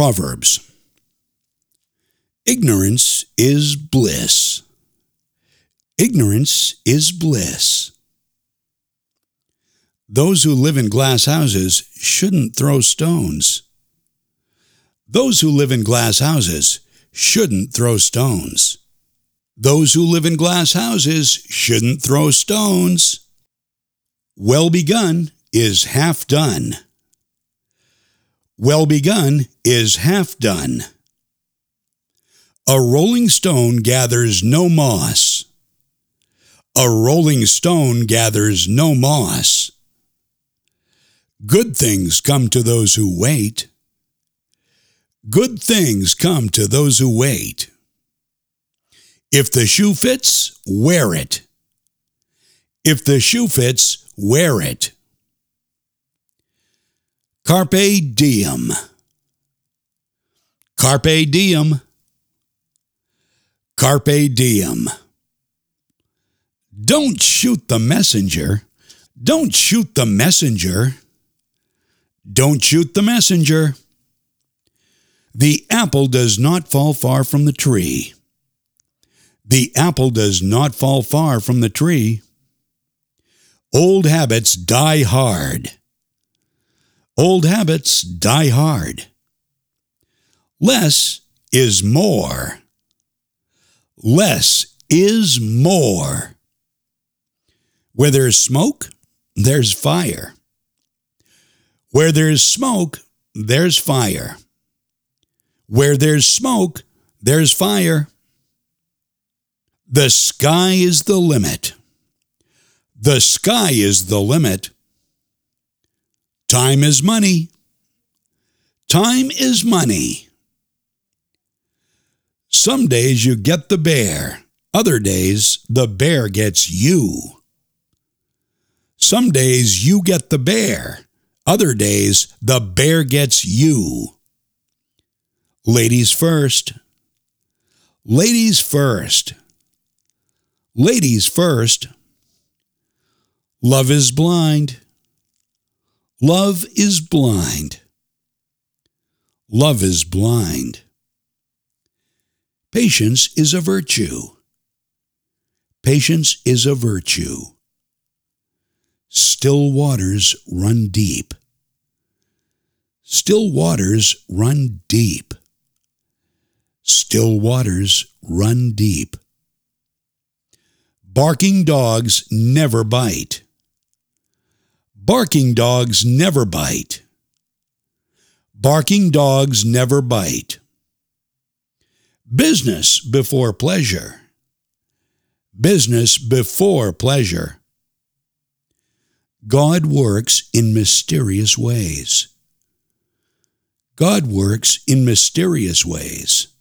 Proverbs. Ignorance is bliss. Ignorance is bliss. Those who live in glass houses shouldn't throw stones. Those who live in glass houses shouldn't throw stones. Those who live in glass houses shouldn't throw stones. Well begun is half done. Well begun is half done. A rolling stone gathers no moss. A rolling stone gathers no moss. Good things come to those who wait. Good things come to those who wait. If the shoe fits, wear it. If the shoe fits, wear it. Carpe diem. Carpe diem. Carpe diem. Don't shoot the messenger. Don't shoot the messenger. Don't shoot the messenger. The apple does not fall far from the tree. The apple does not fall far from the tree. Old habits die hard. Old habits die hard. Less is more. Less is more. Where there's smoke, there's fire. Where there's smoke, there's fire. Where there's smoke, there's fire. The sky is the limit. The sky is the limit. Time is money. Time is money. Some days you get the bear. Other days the bear gets you. Some days you get the bear. Other days the bear gets you. Ladies first. Ladies first. Ladies first. Love is blind. Love is blind. Love is blind. Patience is a virtue. Patience is a virtue. Still waters run deep. Still waters run deep. Still waters run deep. Barking dogs never bite. Barking dogs never bite. Barking dogs never bite. Business before pleasure. Business before pleasure. God works in mysterious ways. God works in mysterious ways.